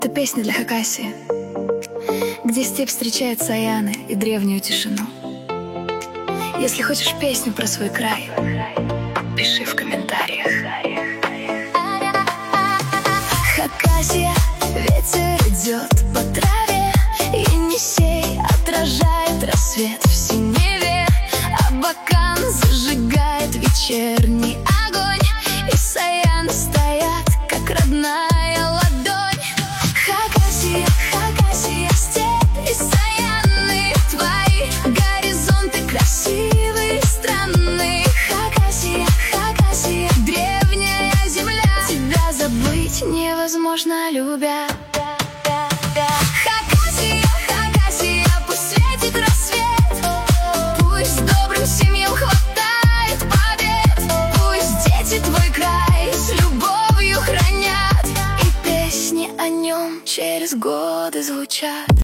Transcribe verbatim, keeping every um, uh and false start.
Это песня для Хакасии, где степь встречает саяны и древнюю тишину. Если хочешь песню про свой край, пиши в комментариях. Хакасия, ветер идет по траве, и Енисей отражает рассвет в синеве. Абакан зажигает вечерний огонь, и саяны стоят, как родная ладонь. Хакасия, Хакасия, степь и саяны твои, горизонты красивые, странные. Хакасия, Хакасия, древняя земля, тебя забыть невозможно, любя. Хакасия, Хакасия, пусть светит рассвет, пусть добрым семьям хватает побед, пусть дети твой край с любовью хранят, и песни о нем через годы звучат.